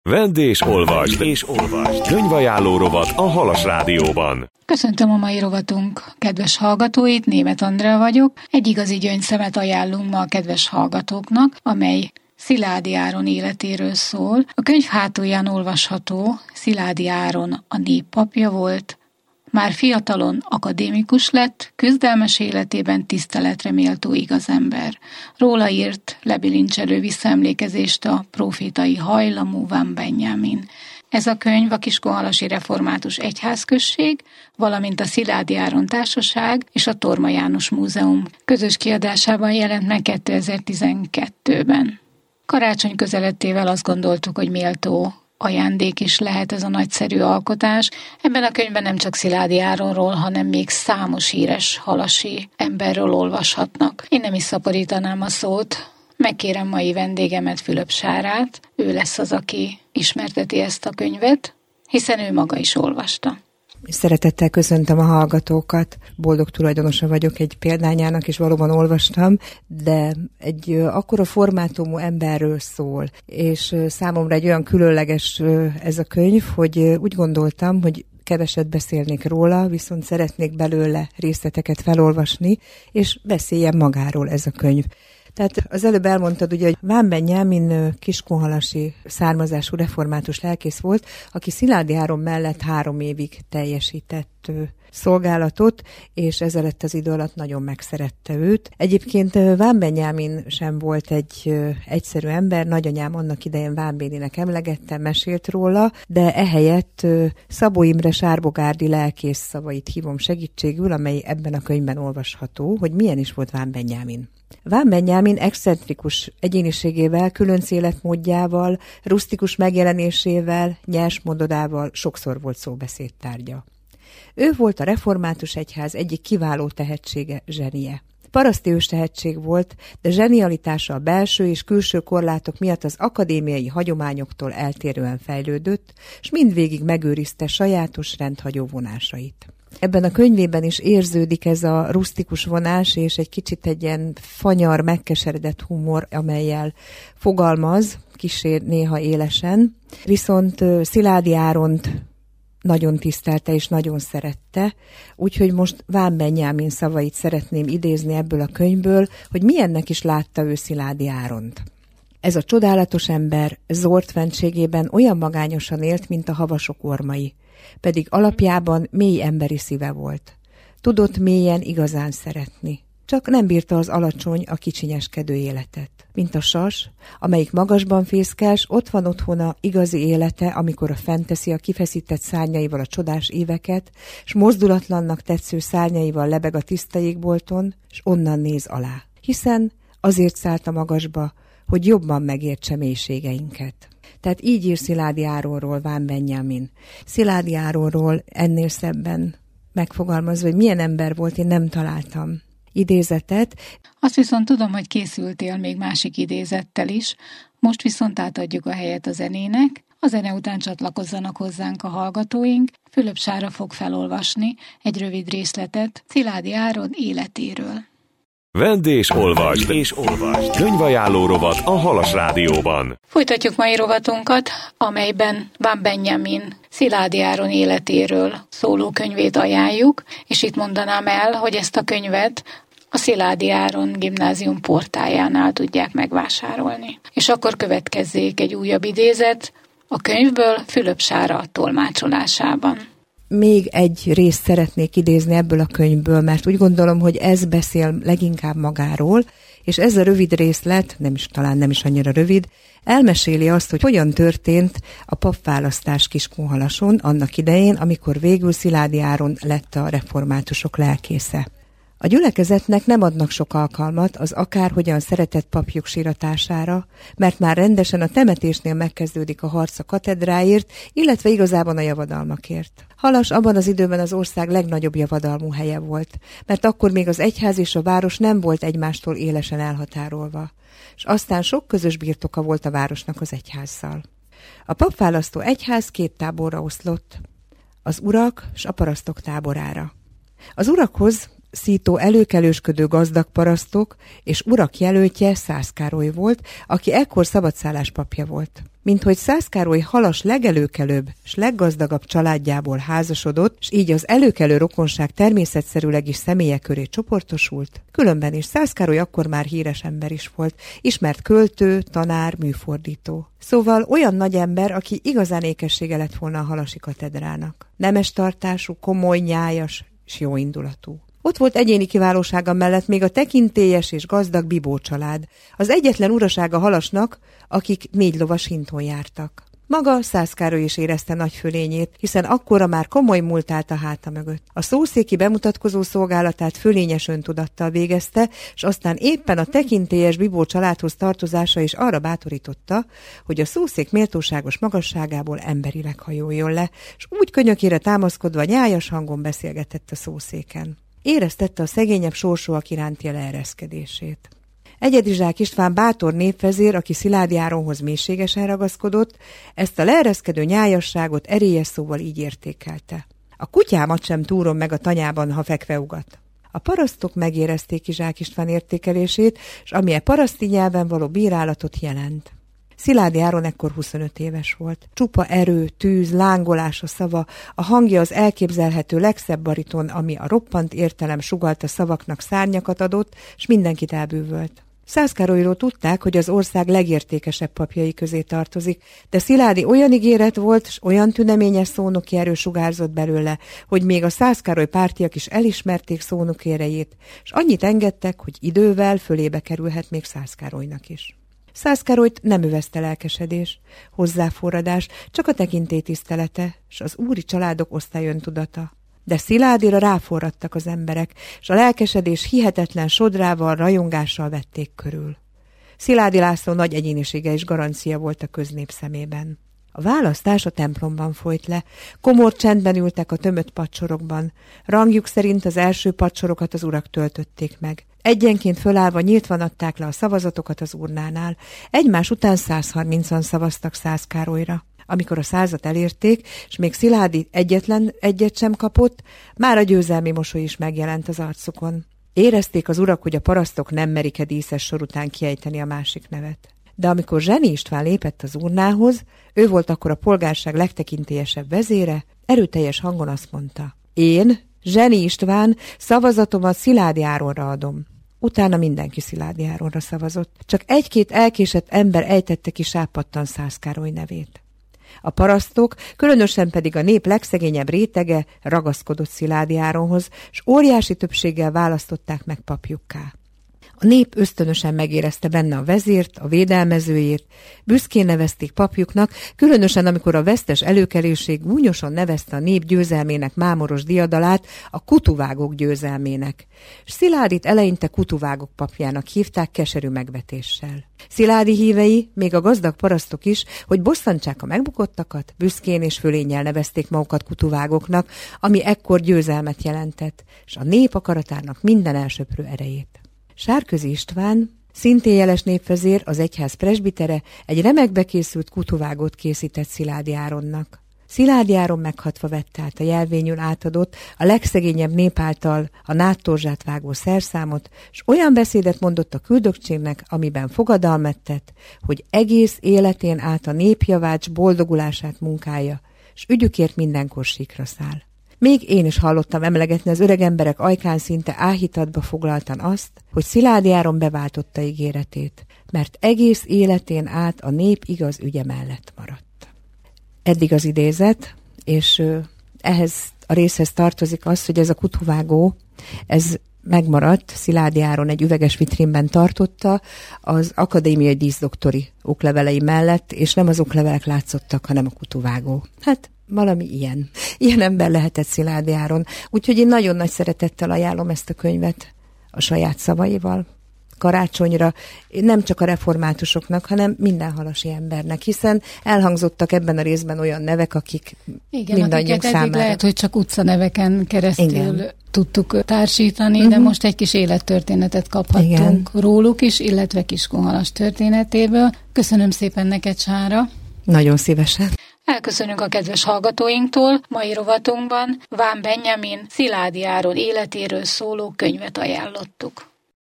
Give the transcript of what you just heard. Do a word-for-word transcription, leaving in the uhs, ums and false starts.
Vedd és olvasd, és olvasd. Könyvajánló rovat a Halas Rádióban. Köszöntöm a mai rovatunk kedves hallgatóit, Németh Andrea vagyok. Egy igazi gyöngyszemet ajánlunk ma a kedves hallgatóknak, amely Szilády Áron életéről szól. A könyv hátulján olvasható: Szilády Áron a néppapja volt, már fiatalon akadémikus lett, küzdelmes életében tiszteletre méltó igazember. Róla írt lebilincselő visszaemlékezést a profétai hajlamú Van Benjamin. Ez a könyv a Kiskunhalasi Református Egyházközség, valamint a Szilády Áron Társaság és a Torma János Múzeum közös kiadásában jelent meg kétezer-tizenkettőben. Karácsony közelettével azt gondoltuk, hogy méltó ajándék is lehet ez a nagyszerű alkotás. Ebben a könyvben nem csak Szilády Áronról, hanem még számos híres halasi emberről olvashatnak. Én nem is szaporítanám a szót. Megkérem mai vendégemet, Fülöp Sárát. Ő lesz az, aki ismerteti ezt a könyvet, hiszen ő maga is olvasta. Szeretettel köszöntöm a hallgatókat. Boldog tulajdonosa vagyok egy példányának, és valóban olvastam, de egy akkora formátumú emberről szól, és számomra egy olyan különleges ez a könyv, hogy úgy gondoltam, hogy keveset beszélnék róla, viszont szeretnék belőle részleteket felolvasni, és beszéljen magáról ez a könyv. Tehát az előbb elmondtad, ugye, hogy Van Benjamin kiskunhalasi származású református lelkész volt, aki Szilády Áron mellett három évig teljesített szolgálatot, és ezelőtt az idő alatt nagyon megszerette őt. Egyébként Van Benjamin sem volt egy egyszerű ember, nagyanyám annak idején Van Béninek emlegette, mesélt róla, de ehelyett Szabó Imre sárbogárdi lelkész szavait hívom segítségül, amely ebben a könyvben olvasható, hogy milyen is volt Van Benjamin. Van Benjamin excentrikus egyéniségével, különc életmódjával, rusztikus megjelenésével, nyers mondodával sokszor volt szóbeszédtárgya. Ő volt a református egyház egyik kiváló tehetsége, zsenie. Paraszti őstehetség volt, de zsenialitása a belső és külső korlátok miatt az akadémiai hagyományoktól eltérően fejlődött, s mindvégig megőrizte sajátos rendhagyó vonásait. Ebben a könyvében is érződik ez a rusztikus vonás, és egy kicsit egy ilyen fanyar, megkeseredett humor, amellyel fogalmaz, kissé néha élesen. Viszont Szilády Áront nagyon tisztelte és nagyon szerette, úgyhogy most Van Benjamin szavait szeretném idézni ebből a könyvből, hogy milyennek is látta ő Szilády Áront. Ez a csodálatos ember zord fentségében olyan magányosan élt, mint a havasok ormai, pedig alapjában mély emberi szíve volt. Tudott mélyen igazán szeretni. Csak nem bírta az alacsony, a kicsinyeskedő életet. Mint a sas, amelyik magasban fészkel, s ott van otthona igazi élete, amikor a fenteszi a kifeszített szárnyaival a csodás éveket, s mozdulatlannak tetsző szárnyaival lebeg a tiszta jégbolton, s onnan néz alá. Hiszen azért szállt a magasba, hogy jobban megértse mélységeinket. Tehát így ír Szilády Áronról Van Benjamin. Szilády Áronról ennél szebben megfogalmazva, hogy milyen ember volt, én nem találtam idézetet. Azt viszont tudom, hogy készültél még másik idézettel is, most viszont átadjuk a helyet a zenének. A zene után csatlakozzanak hozzánk a hallgatóink. Fülöp Sára fog felolvasni egy rövid részletet Szilády Áron életéről. Vedd és olvasd, és olvasd. Könyvajánló rovat a Halas Rádióban. Folytatjuk mai rovatunkat, amelyben Van Benjamin Szilády Áron életéről szóló könyvét ajánljuk, és itt mondanám el, hogy ezt a könyvet a Szilády Áron gimnázium portájánál tudják megvásárolni. És akkor következzék egy újabb idézet a könyvből Fülöp Sára tolmácsolásában. Még egy részt szeretnék idézni ebből a könyvből, mert úgy gondolom, hogy ez beszél leginkább magáról, és ez a rövid részlet, nem is, talán nem is annyira rövid, elmeséli azt, hogy hogyan történt a papválasztás Kiskunhalason annak idején, amikor végül Szilády Áron lett a reformátusok lelkésze. A gyülekezetnek nem adnak sok alkalmat az akárhogyan szeretett papjuk síratására, mert már rendesen a temetésnél megkezdődik a harc a katedráért, illetve igazában a javadalmakért. Halas abban az időben az ország legnagyobb javadalmú helye volt, mert akkor még az egyház és a város nem volt egymástól élesen elhatárolva, és aztán sok közös birtoka volt a városnak az egyházzal. A papválasztó egyház két táborra oszlott, az urak és a parasztok táborára. Az urakhoz szító előkelősködő gazdag parasztok, és urak jelöltje Szász Károly volt, aki ekkor szabadszállás papja volt. Minthogy Szász Károly Halas legelőkelőbb s leggazdagabb családjából házasodott, s így az előkelő rokonság természetszerűleg is személyek köré csoportosult, különben is Szász Károly akkor már híres ember is volt, ismert költő, tanár, műfordító. Szóval olyan nagy ember, aki igazán ékessége lett volna a halasi katedrának. Nemes tartású, komoly, nyájas és jóindulatú. Ott volt egyéni kiválósága mellett még a tekintélyes és gazdag Bibó család, az egyetlen urasága Halasnak, akik négy lovas hinton jártak. Maga Szász Károly is érezte nagy fölényét, hiszen akkora már komoly múlt állt a háta mögött. A szószéki bemutatkozó szolgálatát fölényes öntudattal végezte, és aztán éppen a tekintélyes Bibó családhoz tartozása is arra bátorította, hogy a szószék méltóságos magasságából emberileg hajoljon le, és úgy könyökére támaszkodva nyájas hangon beszélgetett a szószéken. Éreztette a szegényebb sorsúak iránti leereszkedését. Egyedizsák István bátor népvezér, aki Szilády Áronhoz mélységesen ragaszkodott, ezt a leereszkedő nyájasságot erélyes szóval így értékelte. A kutyámat sem túrom meg a tanyában, ha fekve ugat. A parasztok megérezték Izsák István értékelését, és ami e paraszti nyelven való bírálatot jelent. Szilády Áron ekkor huszonöt éves volt. Csupa erő, tűz, lángolás a szava, a hangja az elképzelhető legszebb bariton, ami a roppant értelem sugallta szavaknak szárnyakat adott, s mindenkit elbűvölt. Szász Károlyról tudták, hogy az ország legértékesebb papjai közé tartozik, de Szilády olyan ígéret volt, s olyan tüneményes szónoki erő sugárzott belőle, hogy még a Szász Károly pártiak is elismerték szónoki erejét, s annyit engedtek, hogy idővel fölébe kerülhet még Szász Károlynak is. Szász Károlyt nem övezte lelkesedés, hozzáforradás, csak a tekintély tisztelete, s az úri családok osztályöntudata. De Sziládyra ráforradtak az emberek, s a lelkesedés hihetetlen sodrával, rajongással vették körül. Szilády László nagy egyénisége és garancia volt a köznép szemében. A választás a templomban folyt le, komor csendben ültek a tömött padsorokban, rangjuk szerint az első padsorokat az urak töltötték meg. Egyenként fölállva nyíltvan adták le a szavazatokat az urnánál, egymás után százharmincan szavaztak Szász Károlyra. Amikor a százat elérték, és még Szilády egyetlen egyet sem kapott, már a győzelmi mosoly is megjelent az arcukon. Érezték az urak, hogy a parasztok nem merik-e díszes sor után kiejteni a másik nevet. De amikor Zseny István lépett az urnához, ő volt akkor a polgárság legtekintélyesebb vezére, erőteljes hangon azt mondta: én, Zseny István, szavazatomat Szilády Áronra adom. Utána mindenki Szilády Áronra szavazott. Csak egy-két elkésett ember ejtette ki sápadtan Szász Károly nevét. A parasztok, különösen pedig a nép legszegényebb rétege ragaszkodott Szilády Áronhoz, s óriási többséggel választották meg papjukká. A nép ösztönösen megérezte benne a vezért, a védelmezőjét, büszkén nevezték papjuknak, különösen amikor a vesztes előkelőség gúnyosan nevezte a nép győzelmének mámoros diadalát a kutuvágok győzelmének. S Sziládyt eleinte kutuvágok papjának hívták keserű megvetéssel. Szilády hívei, még a gazdag parasztok is, hogy bosszantsák a megbukottakat, büszkén és fölénnyel nevezték magukat kutuvágoknak, ami ekkor győzelmet jelentett, s a nép akaratának minden elsöprő erejét. Sárközi István, szintén jeles népvezér, az egyház presbitere egy remekbe készült kutuvágót készített Szilády Áronnak. Szilády Áron meghatva vette át a jelvényül átadott, a legszegényebb nép által a nádtorzsát vágó szerszámot, s olyan beszédet mondott a küldöttségnek, amiben fogadalmat tett, hogy egész életén át a népjavács boldogulását munkálja, s ügyükért mindenkor síkra száll. Még én is hallottam emlegetni az öreg emberek ajkán szinte áhítatba foglaltan azt, hogy Szilády Áron beváltotta ígéretét, mert egész életén át a nép igaz ügye mellett maradt. Eddig az idézet, és ehhez a részhez tartozik az, hogy ez a kutuvágó, ez megmaradt, Szilády Áron egy üveges vitrínben tartotta az akadémiai díszdoktori oklevelei mellett, és nem az oklevelek látszottak, hanem a kutuvágó. Hát valami ilyen. Ilyen ember lehetett Szilády Áron. Úgyhogy én nagyon nagy szeretettel ajánlom ezt a könyvet a saját szavaival karácsonyra, nem csak a reformátusoknak, hanem minden halasi embernek, hiszen elhangzottak ebben a részben olyan nevek, akik igen, mindannyiunk számára. Lehet, hogy csak utcaneveken keresztül igen. tudtuk társítani, uh-huh. de most egy kis élettörténetet kaphattunk igen. róluk is, illetve Kiskunhalas történetéből. Köszönöm szépen neked, Sára. Nagyon szívesen. Elköszönünk a kedves hallgatóinktól. Mai rovatunkban Ván Benjamin Szilády Áron életéről szóló könyvet ajánlottuk.